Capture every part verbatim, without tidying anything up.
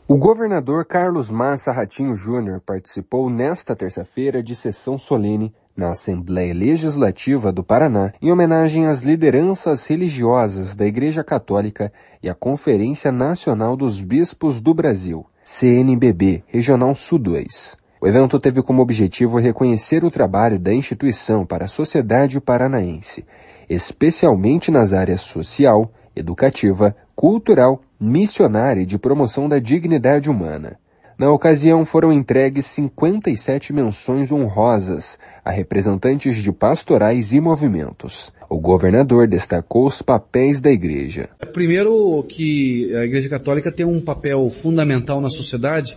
O governador Carlos Massa Ratinho Júnior participou nesta terça-feira de sessão solene na Assembleia Legislativa do Paraná em homenagem às lideranças religiosas da Igreja Católica e à Conferência Nacional dos Bispos do Brasil, C N B B, Regional Sul dois. O evento teve como objetivo reconhecer o trabalho da instituição para a sociedade paranaense, especialmente nas áreas social, educativa, cultural, missionária e de promoção da dignidade humana. Na ocasião foram entregues cinquenta e sete menções honrosas a representantes de pastorais e movimentos. O governador destacou os papéis da igreja. Primeiro, que a Igreja Católica tem um papel fundamental na sociedade,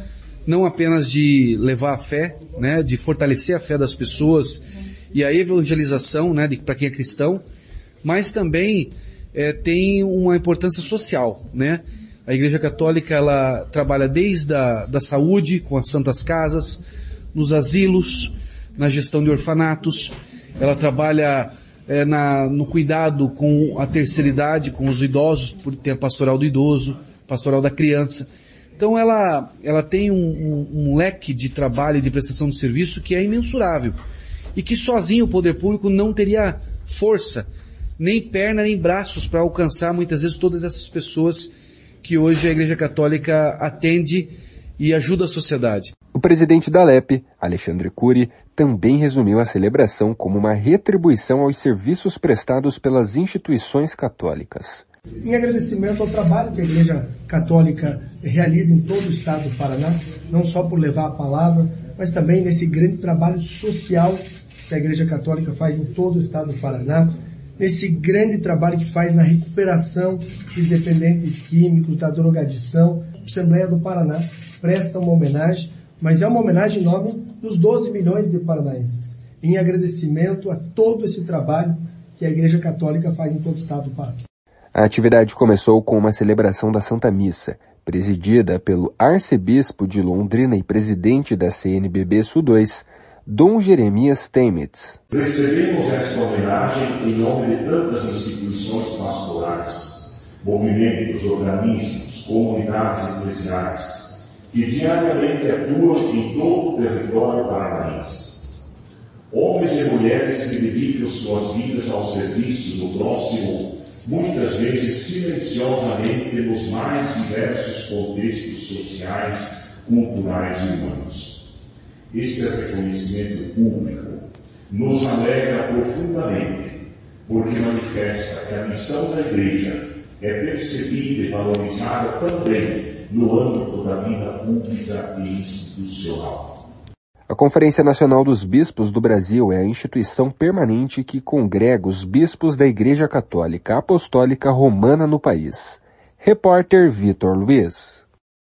não apenas de levar a fé, né, de fortalecer a fé das pessoas e a evangelização, né, para quem é cristão, mas também é, tem uma importância social, né? A Igreja Católica, ela trabalha desde a da saúde, com as santas casas, nos asilos, na gestão de orfanatos, ela trabalha é, na, no cuidado com a terceira idade, com os idosos, por ter a pastoral do idoso, pastoral da criança. Então ela, ela tem um, um, um leque de trabalho e de prestação de serviço que é imensurável. E que sozinho o poder público não teria força, nem perna, nem braços para alcançar muitas vezes todas essas pessoas que hoje a Igreja Católica atende e ajuda a sociedade. O presidente da Alep, Alexandre Cury, também resumiu a celebração como uma retribuição aos serviços prestados pelas instituições católicas. Em agradecimento ao trabalho que a Igreja Católica realiza em todo o estado do Paraná, não só por levar a palavra, mas também nesse grande trabalho social que a Igreja Católica faz em todo o estado do Paraná, nesse grande trabalho que faz na recuperação dos dependentes químicos, da drogadição. A Assembleia do Paraná presta uma homenagem, mas é uma homenagem em nome dos doze milhões de paranaenses, em agradecimento a todo esse trabalho que a Igreja Católica faz em todo o estado do Paraná. A atividade começou com uma celebração da Santa Missa, presidida pelo arcebispo de Londrina e presidente da C N B B Sul dois, Dom Jeremias Temitz. Recebemos esta homenagem em nome de tantas instituições pastorais, movimentos, organismos, comunidades eclesiais, que diariamente atuam em todo o território paranaense. Homens e mulheres que dedicam suas vidas ao serviço do próximo, muitas vezes silenciosamente nos mais diversos contextos sociais, culturais e humanos. Este reconhecimento público nos alegra profundamente, porque manifesta que a missão da Igreja é percebida e valorizada também no âmbito da vida pública e institucional. A Conferência Nacional dos Bispos do Brasil é a instituição permanente que congrega os bispos da Igreja Católica Apostólica Romana no país. Repórter Vitor Luiz.